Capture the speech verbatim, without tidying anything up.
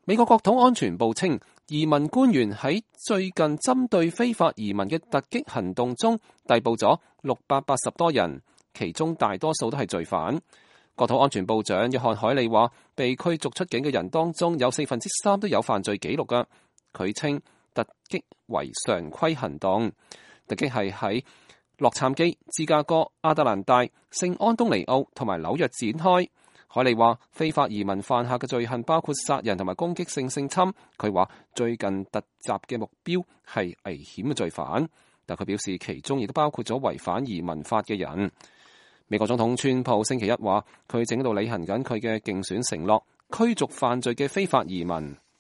美國國土安全部稱，移民官員喺最近針對非法移民嘅突擊行動中逮捕咗六百八十多人，其中大多數都係罪犯。國土安全部長約翰海利話，被驅逐出境嘅人當中有四分之三都有犯罪記錄㗎。佢稱突擊為常規行動，突擊係喺洛杉磯、芝加哥、亞特蘭大、聖安東尼奧同埋紐約展開。海利話，非法移民犯下嘅罪行包括殺人同埋攻擊性性侵。佢話最近突襲嘅目標係危險嘅罪犯，但佢表示其中亦都包括咗違反移民法嘅人。美國總統川普星期一話，佢正喺度履行緊佢嘅競選承諾，驅逐犯罪嘅非法移民。